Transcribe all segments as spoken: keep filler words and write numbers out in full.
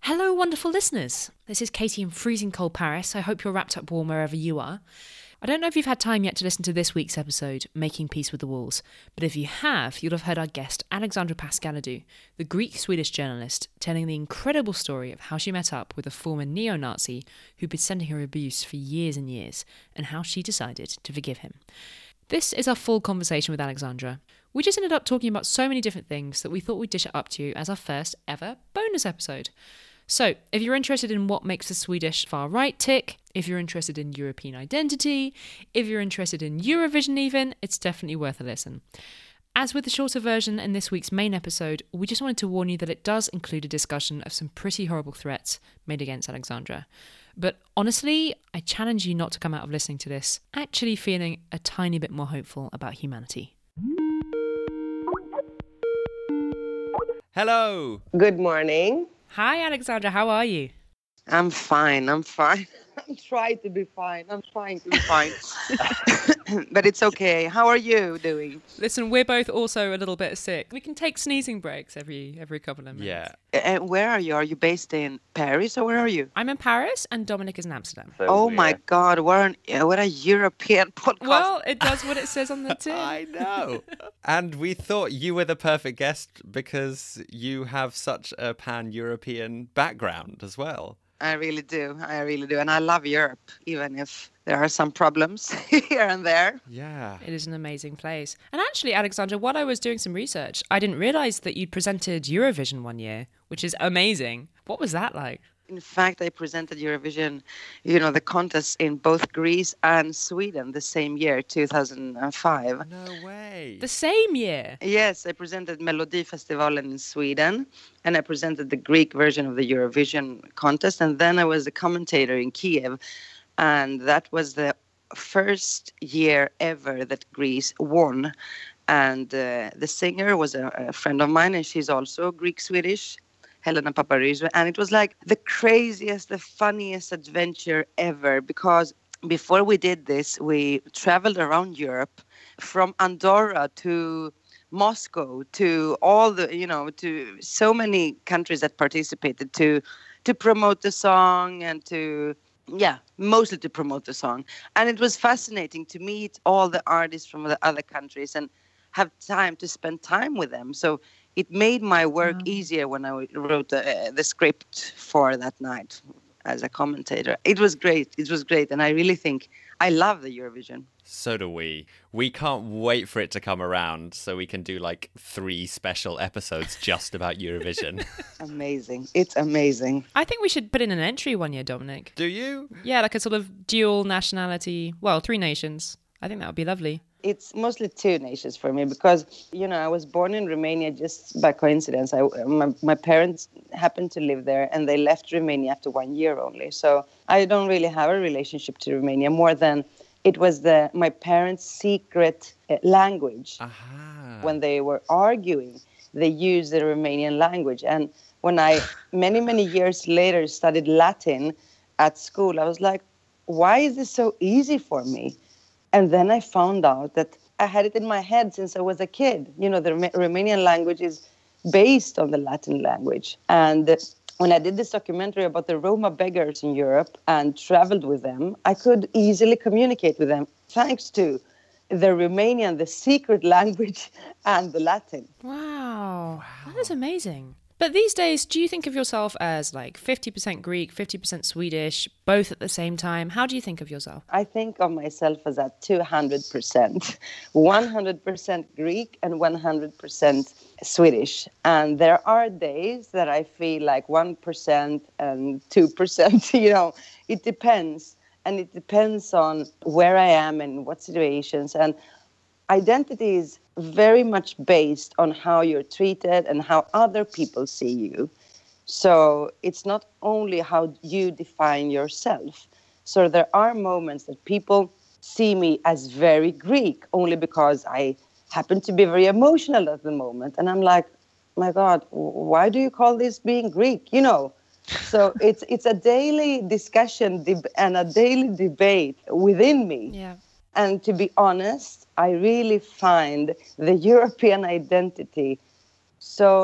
Hello, wonderful listeners. This is Katie in freezing cold Paris. I hope you're wrapped up warm wherever you are. I don't know if you've had time yet to listen to this week's episode, Making Peace with the Walls, but if you have, you'll have heard our guest, Alexandra Pascalidou, the Greek-Swedish journalist, telling the incredible story of how she met up with a former neo-Nazi who'd been sending her abuse for years and years, and how she decided to forgive him. This is our full conversation with Alexandra. We just ended up talking about so many different things that we thought we'd dish it up to you as our first ever bonus episode. So, if you're interested in what makes the Swedish far-right tick, if you're interested in European identity, if you're interested in Eurovision even, it's definitely worth a listen. As with the shorter version in this week's main episode, we just wanted to warn you that it does include a discussion of some pretty horrible threats made against Alexandra. But honestly, I challenge you not to come out of listening to this actually feeling a tiny bit more hopeful about humanity. Hello! Good morning. Hi, Alexandra. How are you? I'm fine. I'm fine. I'm trying to be fine. I'm trying to be fine. But it's okay. How are you doing? Listen, we're both also a little bit sick. We can take sneezing breaks every every couple of minutes. Yeah. And where are you? Are you based in Paris or where are you? I'm in Paris and Dominic is in Amsterdam. So oh my God! What an what a European podcast. Well, it does what it says on the tin. I know. And we thought you were the perfect guest because you have such a pan-European background as well. I really do. I really do. And I love Europe, even if there are some problems here and there. Yeah. It is an amazing place. And actually, Alexandra, while I was doing some research, I didn't realise that you'd presented Eurovision one year, which is amazing. What was that like? In fact, I presented Eurovision, you know, the contest in both Greece and Sweden the same year, two thousand five. No way. The same year? Yes, I presented Melodifestivalen in Sweden, and I presented the Greek version of the Eurovision contest, and then I was a commentator in Kiev, and that was the first year ever that Greece won. And uh, the singer was a, a friend of mine, and she's also Greek-Swedish, Helena Paparizou, and it was like the craziest, the funniest adventure ever, because before we did this, we traveled around Europe from Andorra to Moscow to all the, you know, to so many countries that participated to to promote the song and to, yeah, mostly to promote the song. And it was fascinating to meet all the artists from the other countries and have time to spend time with them. So it made my work wow. easier when I wrote the, uh, the script for that night as a commentator. It was great. It was great. And I really think I love the Eurovision. So do we. We can't wait for it to come around so we can do like three special episodes just about Eurovision. Amazing. It's amazing. I think we should put in an entry one year, Dominic. Do you? Yeah, like a sort of dual nationality. Well, three nations. I think that would be lovely. It's mostly two nations for me because, you know, I was born in Romania just by coincidence. I, my, my parents happened to live there and they left Romania after one year only. So I don't really have a relationship to Romania more than it was the my parents' secret language. Aha. When they were arguing, they used the Romanian language. And when I, many, many years later, studied Latin at school, I was like, why is this so easy for me? And then I found out that I had it in my head since I was a kid. You know, the Romanian language is based on the Latin language. And when I did this documentary about the Roma beggars in Europe and traveled with them, I could easily communicate with them thanks to the Romanian, the secret language, and the Latin. Wow. wow. That is amazing. But these days, do you think of yourself as like fifty percent Greek, fifty percent Swedish, both at the same time? How do you think of yourself? I think of myself as at two hundred percent. one hundred percent Greek and one hundred percent Swedish. And there are days that I feel like one percent and two percent, you know, it depends. And it depends on where I am and what situations. And identity is very much based on how you're treated and how other people see you. So it's not only how you define yourself. So there are moments that people see me as very Greek only because I happen to be very emotional at the moment. And I'm like, my God, why do you call this being Greek? You know, so it's it's a daily discussion deb- and a daily debate within me. Yeah. And to be honest, I really find the European identity so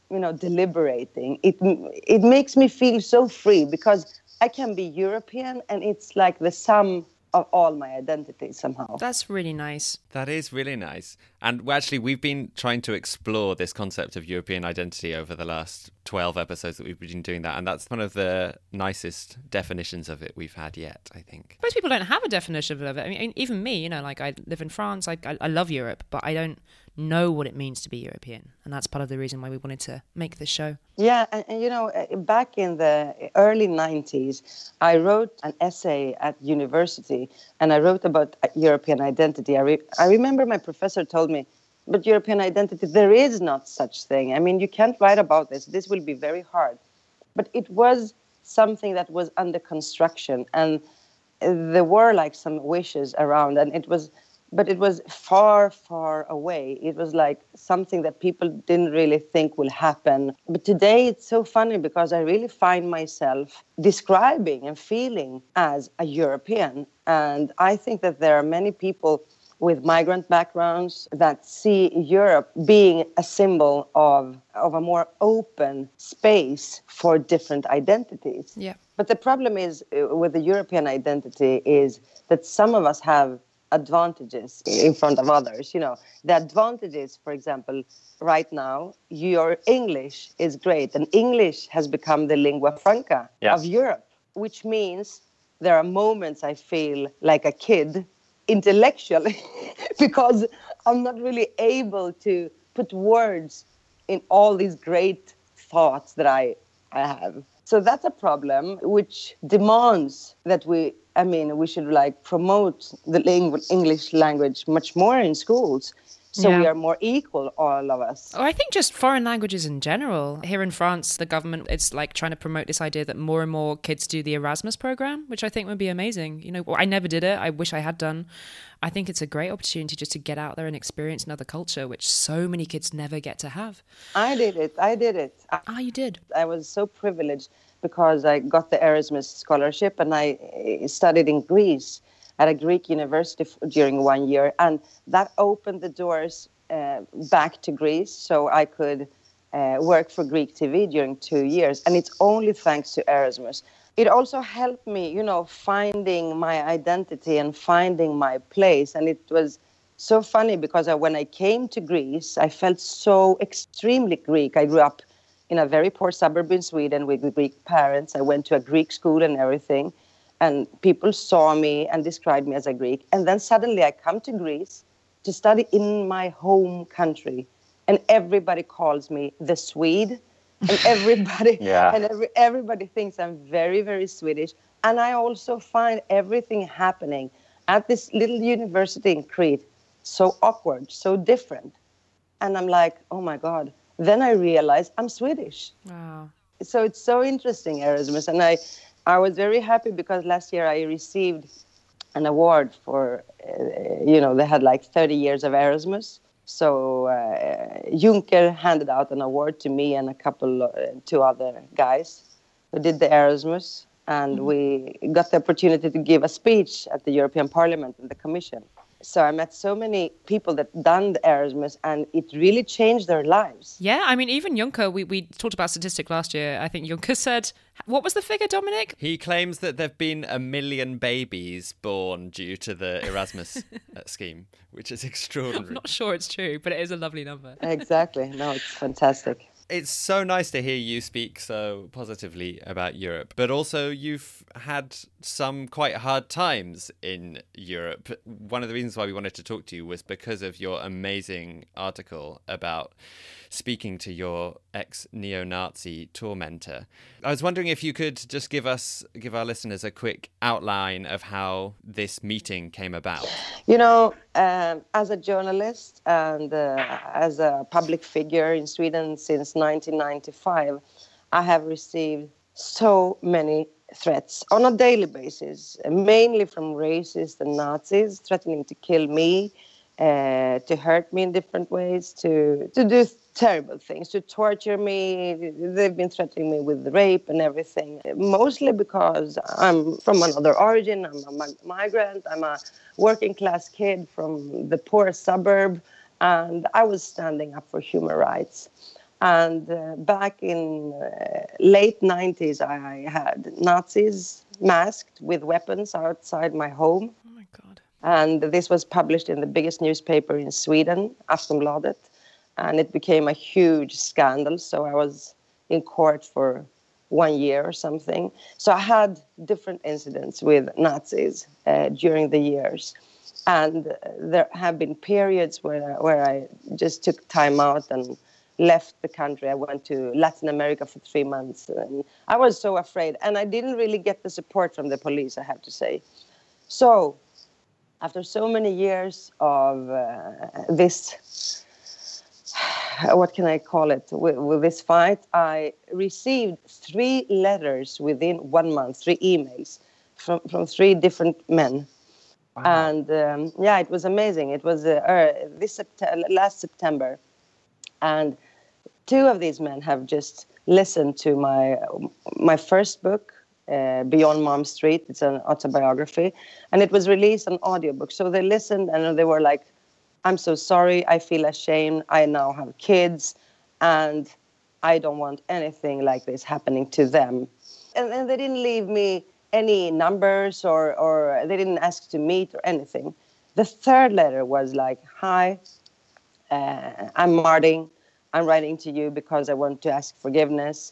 you know, deliberating. It it makes me feel so free because I can be European and it's like the sum of all my identities somehow. That's really nice. That is really nice. And well, actually, we've been trying to explore this concept of European identity over the last twelve episodes that we've been doing that. And that's one of the nicest definitions of it we've had yet, I think. Most people don't have a definition of it. I mean, even me, you know, like I live in France, I, I, I love Europe, but I don't know what it means to be European. And that's part of the reason why we wanted to make this show. Yeah, and, and you know, back in the early nineties, I wrote an essay at university and I wrote about European identity. I, re- I remember my professor told me, but European identity, there is not such thing. I mean, you can't write about this. This will be very hard. But it was something that was under construction and there were like some wishes around and it was, but it was far, far away. It was like something that people didn't really think will happen. But today it's so funny because I really find myself describing and feeling as a European. And I think that there are many people with migrant backgrounds that see Europe being a symbol of, of a more open space for different identities. Yeah. But the problem is uh, with the European identity is that some of us have advantages in front of others. You know, the advantages, for example, right now, your English is great. And English has become the lingua franca Yeah. of Europe, which means there are moments I feel like a kid intellectually because I'm not really able to put words in all these great thoughts that I, I have. So that's a problem which demands that we, I mean, we should like promote the ling- English language much more in schools. So Yeah. we are more equal, all of us. Or I think just foreign languages in general. Here in France, the government, it's like trying to promote this idea that more and more kids do the Erasmus program, which I think would be amazing. You know, I never did it. I wish I had done. I think it's a great opportunity just to get out there and experience another culture, which so many kids never get to have. I did it. I did it. I, Ah, you did. I was so privileged because I got the Erasmus scholarship and I eh, studied in Greece at a Greek university f- during one year. And that opened the doors uh, back to Greece so I could uh, work for Greek T V during two years. And it's only thanks to Erasmus. It also helped me, you know, finding my identity and finding my place. And it was so funny because I, when I came to Greece, I felt so extremely Greek. I grew up in a very poor suburb in Sweden with Greek parents. I went to a Greek school and everything. And people saw me and described me as a Greek. And then suddenly I come to Greece to study in my home country. And everybody calls me the Swede. And everybody Yeah. and every, everybody thinks I'm very, very Swedish. And I also find everything happening at this little university in Crete so awkward, so different. And I'm like, oh my God. Then I realize I'm Swedish. Wow. So it's so interesting, Erasmus. And I, I was very happy because last year I received an award for, uh, you know, they had like thirty years of Erasmus. So uh, Juncker handed out an award to me and a couple, uh, two other guys who did the Erasmus. And we got the opportunity to give a speech at the European Parliament and the Commission. So I met so many people that done the Erasmus and it really changed their lives. Yeah, I mean, even Juncker, we, we talked about statistic last year. I think Juncker said, what was the figure, Dominic? He claims that there have been a million babies born due to the Erasmus uh, scheme, which is extraordinary. I'm not sure it's true, but it is a lovely number. Exactly. No, it's fantastic. It's so nice to hear you speak so positively about Europe, but also you've had some quite hard times in Europe. One of the reasons why we wanted to talk to you was because of your amazing article about speaking to your ex-neo-Nazi tormentor. I was wondering if you could just give us, give our listeners a quick outline of how this meeting came about. You know, um, as a journalist and uh, as a public figure in Sweden since nineteen ninety-five, I have received so many threats on a daily basis, mainly from racists and Nazis threatening to kill me, uh, to hurt me in different ways, to, to do terrible things, to torture me. They've been threatening me with rape and everything, mostly because I'm from another origin. I'm a mig- migrant. I'm a working class kid from the poorest suburb, and I was standing up for human rights. And uh, back in uh, late nineties, I had Nazis masked with weapons outside my home. Oh my God. And this was published in the biggest newspaper in Sweden, Aftonbladet. And it became a huge scandal. So I was in court for one year or something. So I had different incidents with Nazis uh, during the years. And uh, there have been periods where, where I just took time out and left the country. I went to Latin America for three months. And I was so afraid. And I didn't really get the support from the police, I have to say. So after so many years of uh, this, what can I call it, with, with this fight, I received three letters within one month, three emails from, from three different men. Wow. And um, yeah, it was amazing. It was uh, uh, this September, last September. And two of these men have just listened to my my first book, uh, Beyond Mom Street. It's an autobiography. And it was released on audiobook. So they listened and they were like, I'm so sorry, I feel ashamed, I now have kids, and I don't want anything like this happening to them. And, and they didn't leave me any numbers or, or they didn't ask to meet or anything. The third letter was like, hi, uh, I'm Martin. I'm writing to you because I want to ask forgiveness.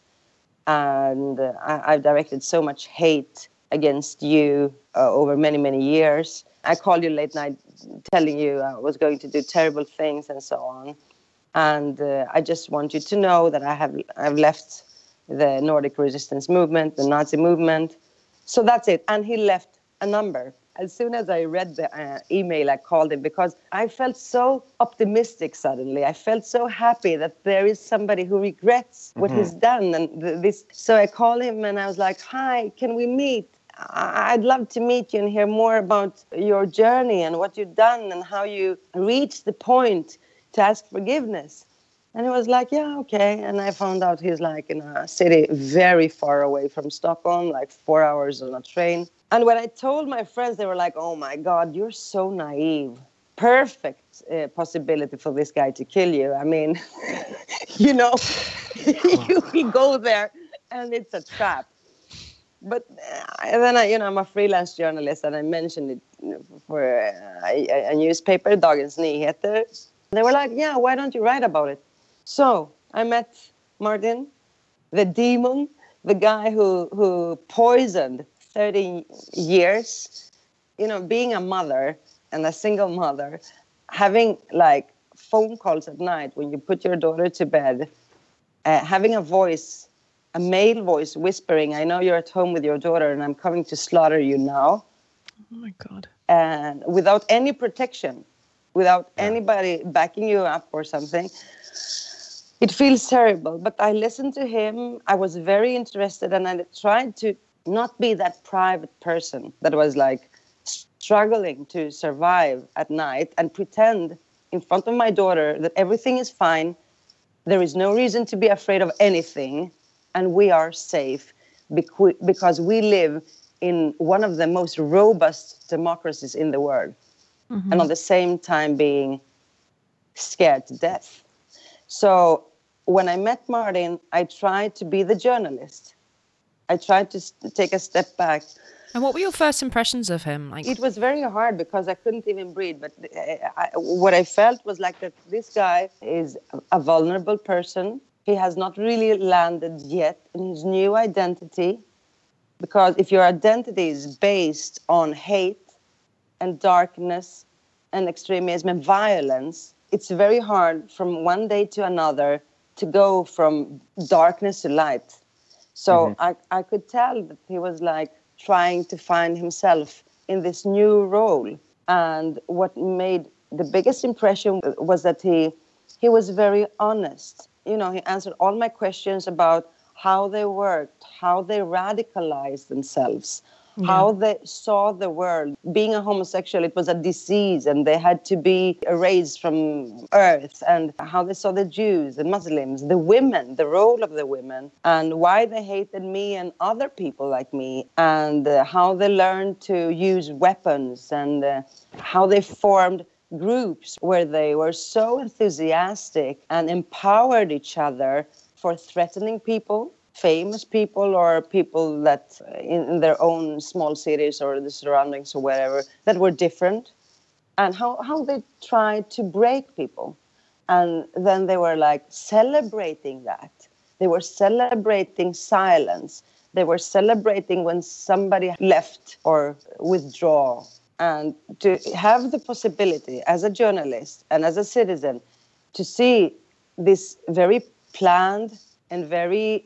And uh, I, I've directed so much hate against you uh, over many, many years. I called you late night telling you I was going to do terrible things and so on. And uh, I just want you to know that I have I've left the Nordic resistance movement, the Nazi movement. So that's it. And he left a number. As soon as I read the uh, email, I called him because I felt so optimistic suddenly. I felt so happy that there is somebody who regrets what mm-hmm. he's done. And th- this. So I called him and I was like, hi, can we meet? I'd love to meet you and hear more about your journey and what you've done and how you reached the point to ask forgiveness. And he was like, yeah, okay. And I found out he's like in a city very far away from Stockholm, like four hours on a train. And when I told my friends, they were like, oh my God, you're so naive. Perfect uh, possibility for this guy to kill you. I mean, you know, you will go there and it's a trap. But uh, then, I, you know, I'm a freelance journalist and I mentioned it for a, a, a newspaper, Dagens Nyheter. They were like, yeah, why don't you write about it? So I met Martin, the demon, the guy who, who poisoned thirty years, you know, being a mother and a single mother, having like phone calls at night when you put your daughter to bed, uh, having a voice, a male voice whispering, I know you're at home with your daughter and I'm coming to slaughter you now. Oh my God. And without any protection, without yeah. anybody backing you up or something. It feels terrible, but I listened to him. I was very interested and I tried to not be that private person that was like struggling to survive at night and pretend in front of my daughter that everything is fine. There is no reason to be afraid of anything. And we are safe because we live in one of the most robust democracies in the world. Mm-hmm. And at the same time being scared to death. So when I met Martin, I tried to be the journalist. I tried to st- take a step back. And what were your first impressions of him? Like, it was very hard because I couldn't even breathe. But I, I, what I felt was like that this guy is a vulnerable person. He has not really landed yet in his new identity. Because if your identity is based on hate and darkness and extremism and violence, it's very hard from one day to another to go from darkness to light. So mm-hmm. I, I could tell that he was like trying to find himself in this new role. And what made the biggest impression was that he he was very honest. You know, he answered all my questions about how they worked, how they radicalized themselves, yeah. how they saw the world. Being a homosexual, it was a disease and they had to be erased from earth, and how they saw the Jews, the Muslims, the women, the role of the women, and why they hated me and other people like me, and uh, how they learned to use weapons, and uh, how they formed groups where they were so enthusiastic and empowered each other for threatening people, famous people or people that in, in their own small cities or the surroundings or wherever that were different, and how, how they tried to break people. And then they were like celebrating that. They were celebrating silence. They were celebrating when somebody left or withdraw. And to have the possibility as a journalist and as a citizen to see this very planned and very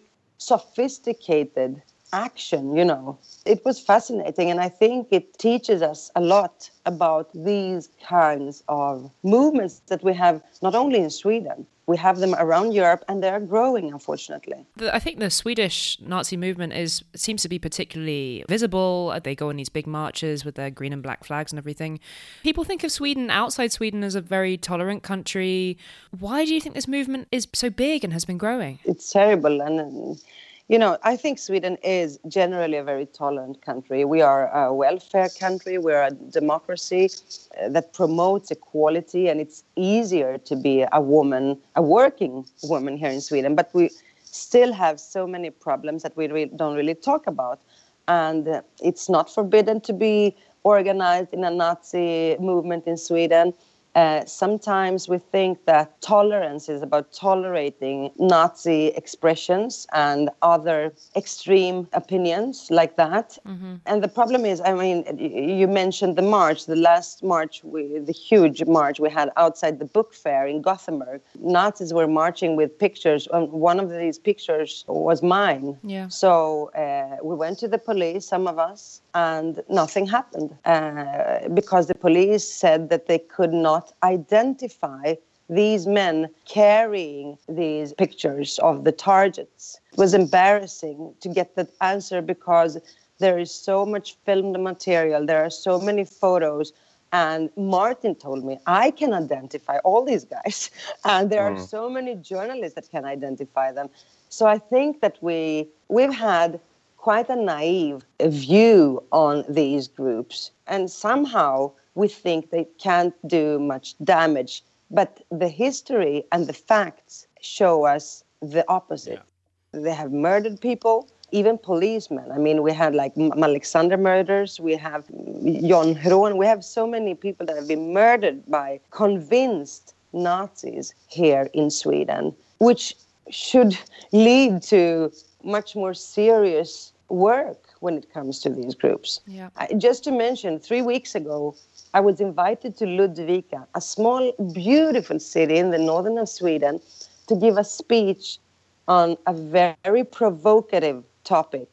sophisticated action, you know, it was fascinating. And I think it teaches us a lot about these kinds of movements that we have not only in Sweden, we have them around Europe, and they're growing, unfortunately. I think the Swedish Nazi movement is seems to be particularly visible. They go on these big marches with their green and black flags and everything. People think of Sweden, outside Sweden, as a very tolerant country. Why do you think this movement is so big and has been growing? It's terrible. And, you know, I think Sweden is generally a very tolerant country. We are a welfare country. We're a democracy that promotes equality, and it's easier to be a woman, a working woman here in Sweden. But we still have so many problems that we re- don't really talk about. And uh, it's not forbidden to be organized in a Nazi movement in Sweden. Uh, sometimes we think that tolerance is about tolerating Nazi expressions and other extreme opinions like that. Mm-hmm. And the problem is, I mean, you mentioned the march, the last march, we, the huge march we had outside the book fair in Gothenburg. Nazis were marching with pictures, and one of these pictures was mine. Yeah. So uh, we went to the police, some of us, and nothing happened uh, because the police said that they could not identify these men carrying these pictures of the targets. It was embarrassing to get that answer because there is so much filmed material, there are so many photos, and Martin told me, I can identify all these guys, and there mm. are so many journalists that can identify them. So I think that we, we've had quite a naive view on these groups, and somehow we think they can't do much damage. But the history and the facts show us the opposite. Yeah. They have murdered people, even policemen. I mean, we had like Alexander murders, we have Jon Hron, we have so many people that have been murdered by convinced Nazis here in Sweden, which should lead to much more serious work when it comes to these groups. Yeah. I, just to mention, three weeks ago, I was invited to Ludvika, a small, beautiful city in the northern of Sweden, to give a speech on a very provocative topic,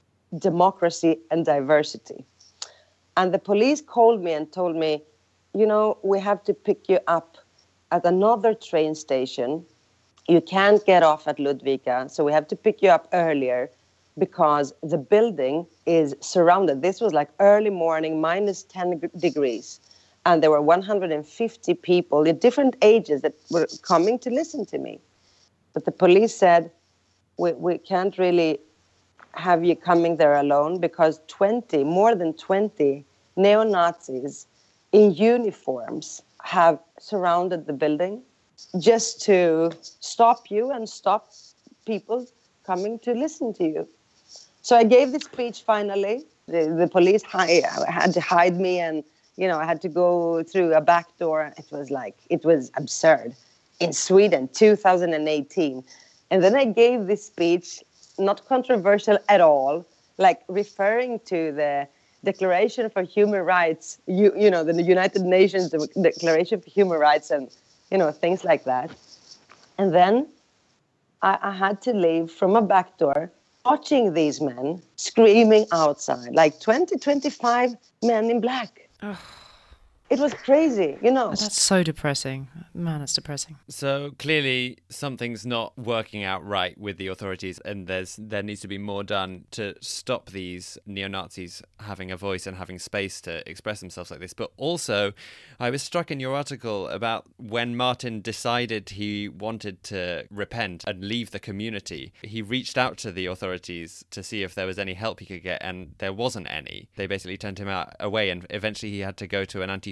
democracy and diversity. And the police called me and told me, you know, we have to pick you up at another train station. You can't get off at Ludvika, so we have to pick you up earlier because the building is surrounded. This was like early morning, minus ten degrees. And there were one hundred fifty people at different ages that were coming to listen to me. But the police said, we, we can't really have you coming there alone because twenty, more than twenty neo-Nazis in uniforms have surrounded the building just to stop you and stop people coming to listen to you. So I gave this speech finally. The, the police hi- had to hide me, and, you know, I had to go through a back door. It was like, it was absurd. In Sweden, two thousand eighteen. And then I gave this speech, not controversial at all, like referring to the Declaration for Human Rights, you, you know, the United Nations the Declaration for Human Rights and, you know, things like that. And then I, I had to leave from a back door, watching these men screaming outside, like twenty, twenty-five men in black. Ugh. It was crazy, you know. That's so depressing. Man, it's depressing. So clearly something's not working out right with the authorities, and there's there needs to be more done to stop these neo-Nazis having a voice and having space to express themselves like this. But also, I was struck in your article about when Martin decided he wanted to repent and leave the community, he reached out to the authorities to see if there was any help he could get, and there wasn't any. They basically turned him out away, and eventually he had to go to an anti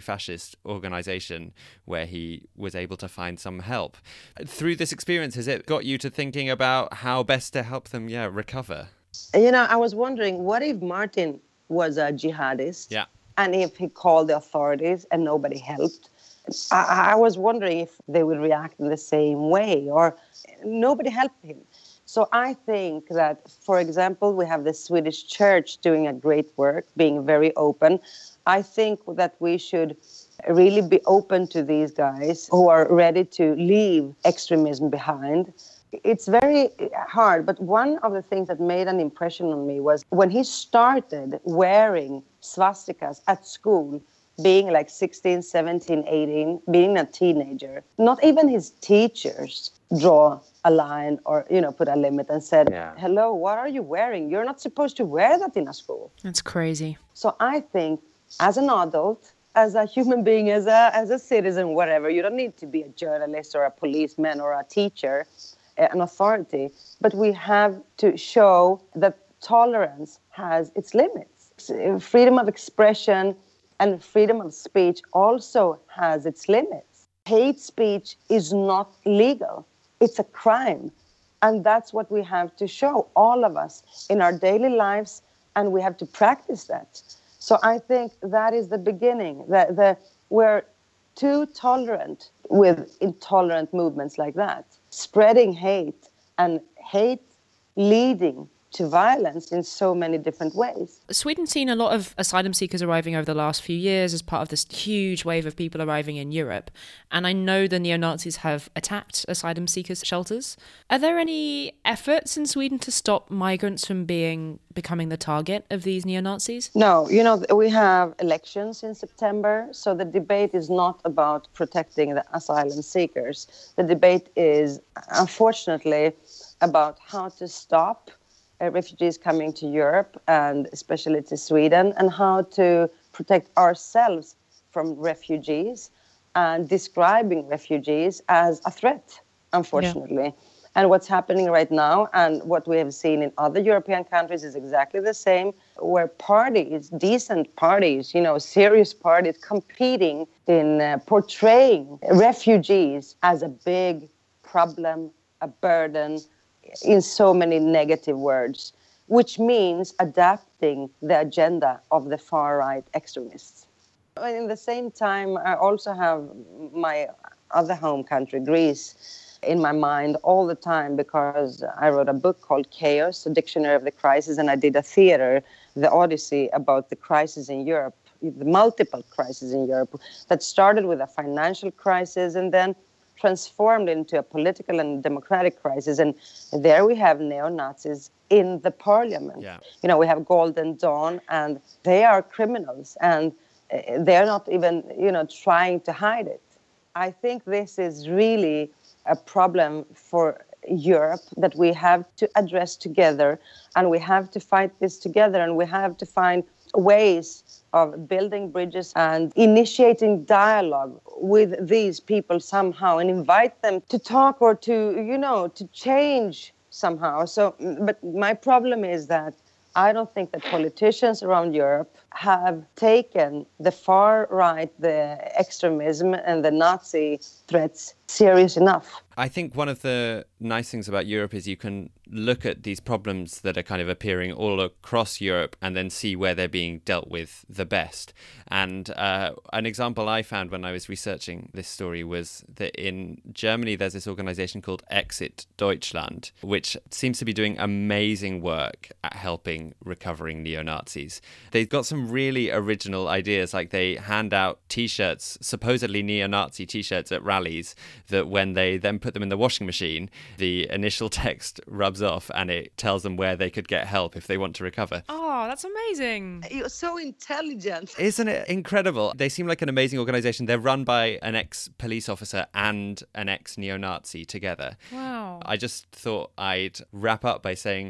anti-fascist organization where he was able to find some help. Through this experience, has it got you to thinking about how best to help them, yeah, recover? You know, I was wondering, what if Martin was a jihadist? Yeah. And if he called the authorities and nobody helped? I, I was wondering if they would react in the same way, or nobody helped him. So I think that, for example, we have the Swedish church doing a great work, being very open. I think that we should really be open to these guys who are ready to leave extremism behind. It's very hard, but one of the things that made an impression on me was when he started wearing swastikas at school, being like sixteen, seventeen, eighteen, being a teenager. Not even his teachers draw a line or, you know, put a limit and said, yeah. Hello, what are you wearing? You're not supposed to wear that in a school. That's crazy. So I think as an adult, as a human being, as a as a citizen, whatever, you don't need to be a journalist or a policeman or a teacher, an authority, but we have to show that tolerance has its limits. Freedom of expression and freedom of speech also has its limits. Hate speech is not legal. It's a crime. And that's what we have to show, all of us, in our daily lives, and we have to practice that. So I think that is the beginning. That the, we're too tolerant with intolerant movements like that, spreading hate, and hate leading to violence in so many different ways. Sweden's seen a lot of asylum seekers arriving over the last few years as part of this huge wave of people arriving in Europe. And I know the neo-Nazis have attacked asylum seekers' shelters. Are there any efforts in Sweden to stop migrants from being becoming the target of these neo-Nazis? No, you know, we have elections in September, so the debate is not about protecting the asylum seekers. The debate is, unfortunately, about how to stop Uh, refugees coming to Europe, and especially to Sweden, and how to protect ourselves from refugees, and describing refugees as a threat, unfortunately. Yeah. And what's happening right now, and what we have seen in other European countries, is exactly the same, where parties, decent parties, you know, serious parties, competing in uh, portraying refugees as a big problem, a burden, in so many negative words, which means adapting the agenda of the far-right extremists. In the same time, I also have my other home country, Greece, in my mind all the time, because I wrote a book called Chaos, a Dictionary of the Crisis, and I did a theater, The Odyssey, about the crisis in Europe, the multiple crises in Europe, that started with a financial crisis and then transformed into a political and democratic crisis. And there we have neo-Nazis in the parliament. Yeah. You know, we have Golden Dawn, and they are criminals, and they're not even, you know, trying to hide it. I think this is really a problem for Europe that we have to address together, and we have to fight this together, and we have to find ways of building bridges and initiating dialogue with these people somehow, and invite them to talk or to, you know, to change somehow. So, but my problem is that I don't think that politicians around Europe have taken the far right, the extremism and the Nazi threats serious enough. I think one of the nice things about Europe is you can look at these problems that are kind of appearing all across Europe and then see where they're being dealt with the best. And uh, an example I found when I was researching this story was that in Germany there's this organization called Exit Deutschland, which seems to be doing amazing work at helping recovering neo-Nazis. They've got some really original ideas, like they hand out T-shirts, supposedly neo-Nazi T-shirts at rallies, that when they then put them in the washing machine, the initial text rubs off and it tells them where they could get help if they want to recover. Oh, that's amazing. You're so intelligent. Isn't it incredible? They seem like an amazing organization. They're run by an ex-police officer and an ex-neo-Nazi together. Wow. I just thought I'd wrap up by saying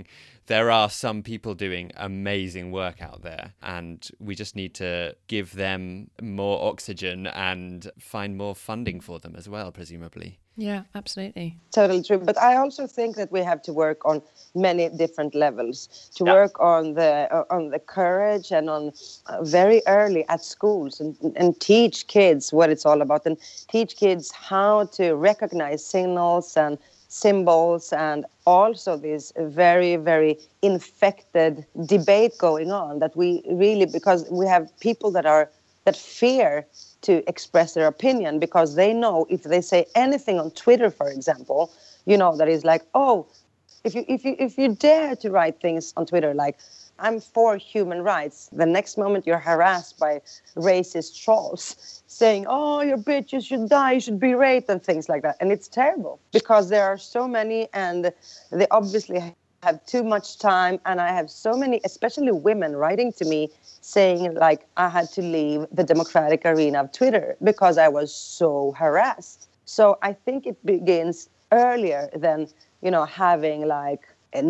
there are some people doing amazing work out there, and we just need to give them more oxygen and find more funding for them as well, presumably. Yeah, absolutely. Totally true. But I also think that we have to work on many different levels, to Yeah. work on the uh, on the courage and on uh, very early at schools and, and teach kids what it's all about, and teach kids how to recognize signals and symbols, and also this very, very infected debate going on that we really, because we have people that are that fear to express their opinion because they know if they say anything on Twitter, for example, you know, that is like, oh, if you if you if you dare to write things on Twitter like I'm for human rights, the next moment you're harassed by racist trolls saying, oh, you're a bitch, you should die, you should be raped, and things like that. And it's terrible because there are so many, and they obviously have too much time. And I have so many, especially women, writing to me saying, like, I had to leave the democratic arena of Twitter because I was so harassed. So I think it begins earlier than, you know, having like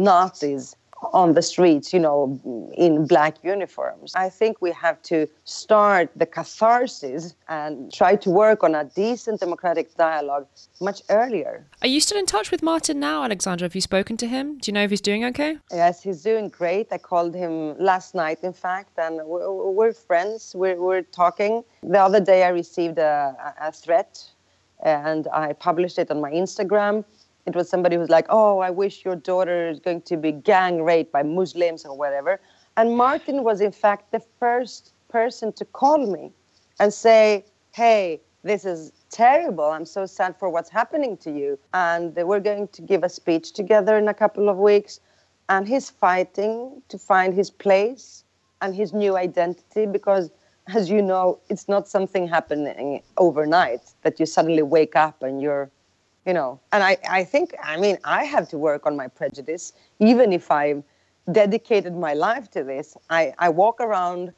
Nazis on the streets, you know, in black uniforms. I think we have to start the catharsis and try to work on a decent democratic dialogue much earlier. Are you still in touch with Martin now, Alexandra? Have you spoken to him? Do you know if he's doing okay? Yes, he's doing great. I called him last night, in fact, and we're, we're friends. We're, we're talking. The other day I received a, a threat and I published it on my Instagram. It was somebody who's like, oh, I wish your daughter is going to be gang raped by Muslims or whatever. And Martin was, in fact, the first person to call me and say, hey, this is terrible. I'm so sad for what's happening to you. And we're going to give a speech together in a couple of weeks. And he's fighting to find his place and his new identity because, as you know, it's not something happening overnight that you suddenly wake up and you're, you know, and I, I think, I mean, I have to work on my prejudice, even if I've dedicated my life to this. I, I walk around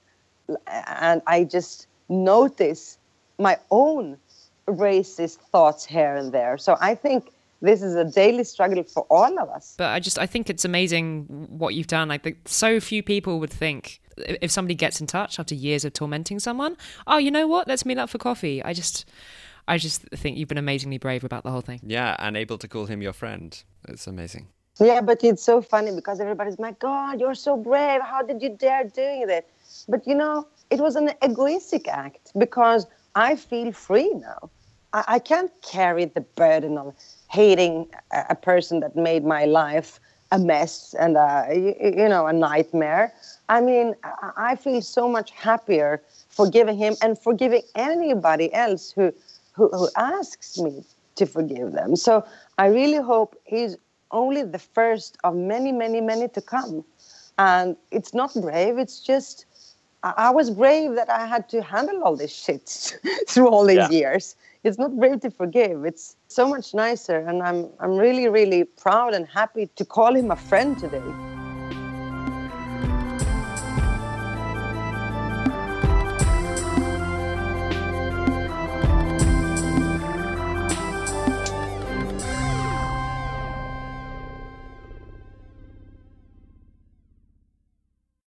and I just notice my own racist thoughts here and there. So I think this is a daily struggle for all of us. But I just, I think it's amazing what you've done. Like, the, so few people would think, if somebody gets in touch after years of tormenting someone, oh, you know what, let's meet up for coffee. I just... I just think you've been amazingly brave about the whole thing. Yeah, and able to call him your friend. It's amazing. Yeah, but it's so funny because everybody's, my God, you're so brave. How did you dare doing that? But, you know, it was an egoistic act because I feel free now. I, I can't carry the burden of hating a, a person that made my life a mess and, a, you, you know, a nightmare. I mean, I, I feel so much happier forgiving him and forgiving anybody else who... Who, who asks me to forgive them. So I really hope he's only the first of many, many, many to come. And it's not brave. It's just, I, I was brave that I had to handle all this shit through all these yeah. years. It's not brave to forgive. It's so much nicer. And I'm, I'm really, really proud and happy to call him a friend today.